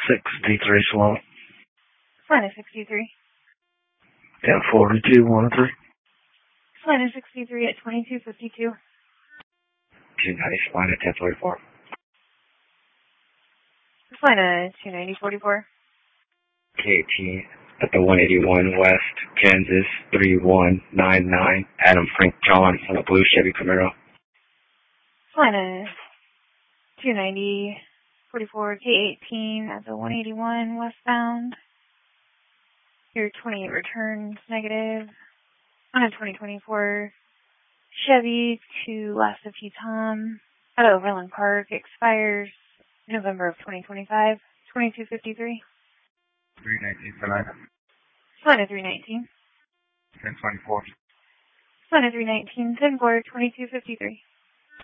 63 Sloan. Atlanta 63. Yeah, 4213. Atlanta 63 at 2252. Nice, line at 1044. Atlanta 29044. K18 at the 181 West, Kansas 3199. Adam Frank John on a blue Chevy Camaro. Atlanta 29044. K18 at the 181 westbound. Your 28 returns negative. On a 2024 Chevy to Last of Tom at Overland Park expires November of 2025. 2253. 319 for 9. Atlanta 319. 1024. Atlanta 319. 10-4, 2253.